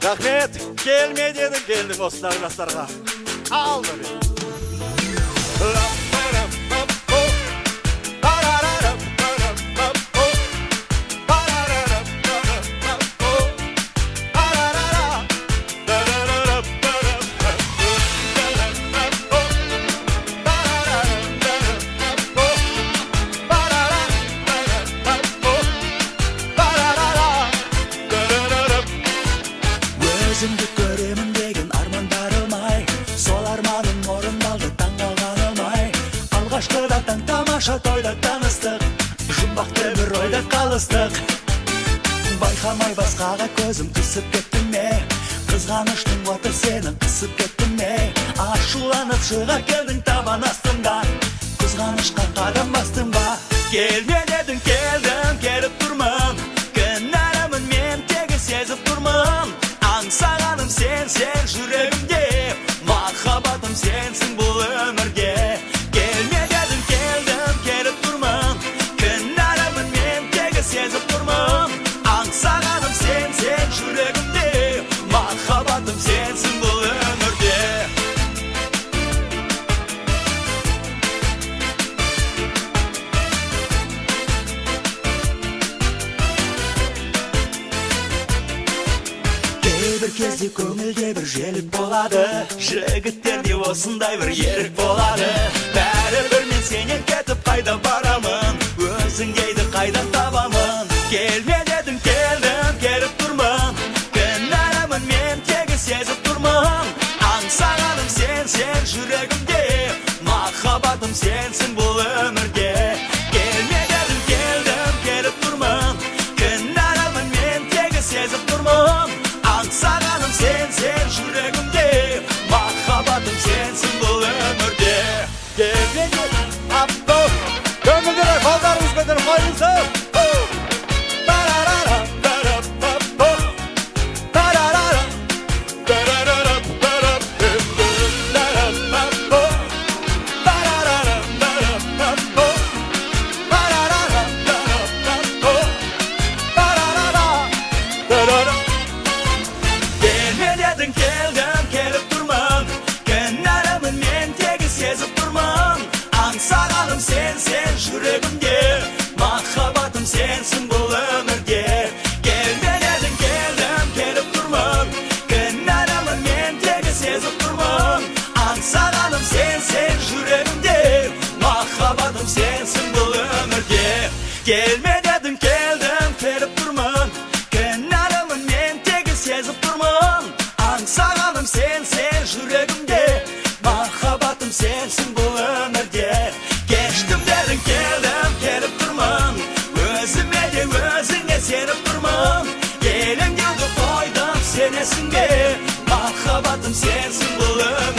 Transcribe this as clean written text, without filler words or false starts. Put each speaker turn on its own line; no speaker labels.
Рахмет, келме дедің, келдік осындағы жастарға. Алды мен.
Өзімді көремін деген армандарым ай, сол арманым орындалды таңғалғаным ай. Алғашқыда таң тамаша тойда таныстық, жұмбақты бір ойда қалыстық. Байқамай басқаға көзім түсіп кетті ме, қызғаныштың оты сенің қысып кетті ме. Ашуланып шыға келдің табан астында, қызғанышқа қадам бастың ба. Келме дедің, келдім, келіп тұрмын, кінәлімін мен тегі сезіп тұрмын. Аңсағаным сен жүрегімде, махаббатым сенсің бұл өмірге. Келме дедің, келдім, келіп тұрмын, кінәлімін мен тегі сезіп тұрмын. Аңсағаным сен жүрегімде, махаббатым сенсің бұл өмірде. Бір кезде көңілде бір желік болады, жігіттерде осындай бір ерік болады. Бәрібір мен сенен кетіп қайда барамын, өзің дейді қайдан табамын. Келме дедің, келдім, келіп тұрмын, кінәлімін мен тегі сезіп тұрмын. Аңсағаным сен жүрегімде, махаббатым сенсің бұл өмірге. Келме дедің, келдім, келіп тұрмын, кінәлімін мен тегі сезіп тұрмын. Аңсағаным сен жүрегімде, махаббатым сенсің бұл өмірде.
Келме дедің, аппо, көңілдері балдарыңыз көтер қойыңыздар.
Аңсағаным сен жүрегімде, махаббатым сенсің бұл өмірге. Келме дедің, келдім, келіп тұрмын, кінәлімін мен тегі сезіп тұрмын. Аңсағаным сен жүрегімде, махаббатым сенсің бұл өмірге. Келме дедің, келдім, келіп тұрмын, кінәлімін мен тегі сезіп тұрмын. Аңсағаным сен жүрегімде, махаббатым сенсің бұл өмірде. Кештім дедің, келдім, келіп тұрмын, өзіме де өзіңе сеніп тұрмын. Елің деуді қойдым сенесің бе, махаббатым сенсің бұл өмірде.